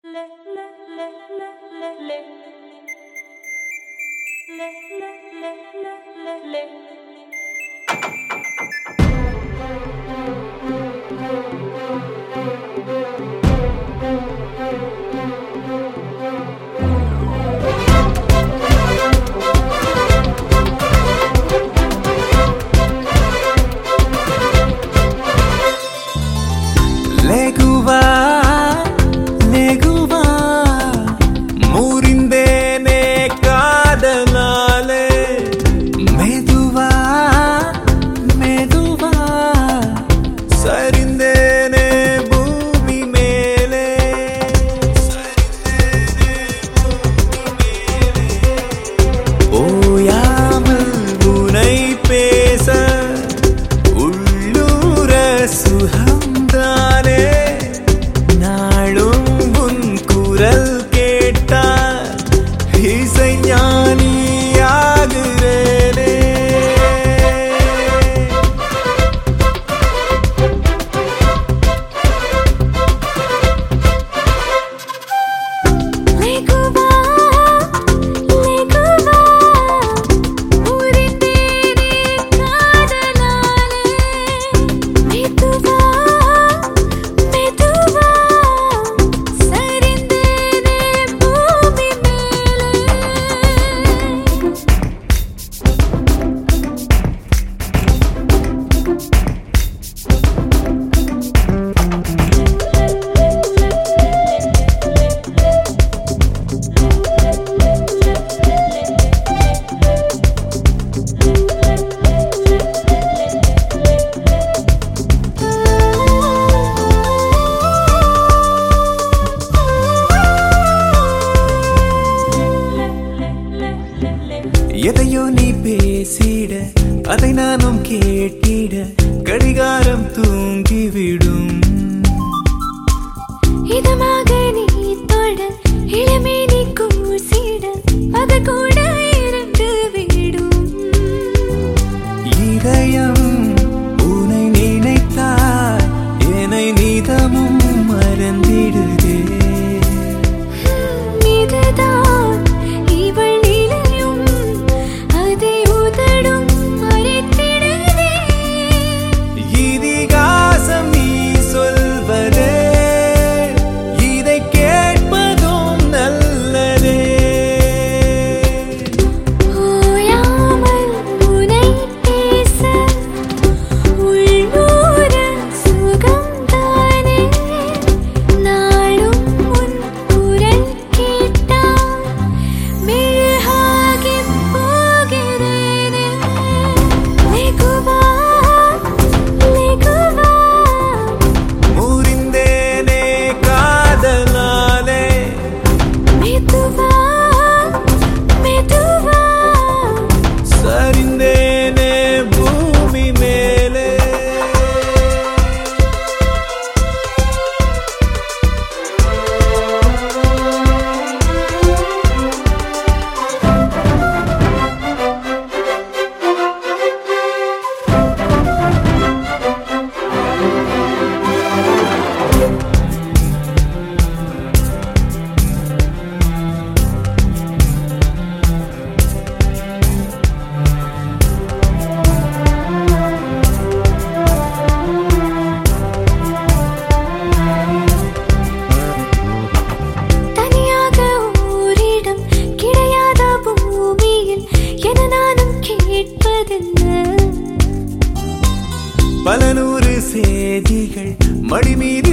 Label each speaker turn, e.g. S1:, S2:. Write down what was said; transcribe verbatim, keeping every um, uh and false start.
S1: Leguva, leguva, murindene kadanale. Meduva, meduva, sarindene bhoomi mele. Oyamal unai pesa, ullura suham. நாளும் உன் குரல் கேட்டா இசை ஞானியாகிறேனே. எதையோ நீ பேசிட அதை நானும் கேட்டிட கடிகாரம் தூங்கிவிடும்.
S2: இதமாக நீ தொட இளமே நீ கூசிட அது கூட இருந்து விடும்.
S1: இதயம் உன்னை நினைத்தால் என்னை நிதமும் மறந்திடுதே.
S2: இதுதான் இவள்
S1: இதிகாசம் நீ சொல்வதே இதை கேட்பதும் நல்லதே.
S2: ஓயாமல் உனை பேச உள்ளூர சுகம்தானே. நாளும் உன் குரல் கேட்டால் மெழுகாகி போகிறேனே. லெகுவா
S1: முறிந்தேனே காதலாலே.
S2: மெதுவா மெதுவா
S1: சரிந்தேனே பூமி மேலே.
S2: தனியாக ஓரிடம் கிடையாத பூமியில் என நானும் கேட்பதென்ன.
S1: பல நூறு செய்திகள் மடி மீது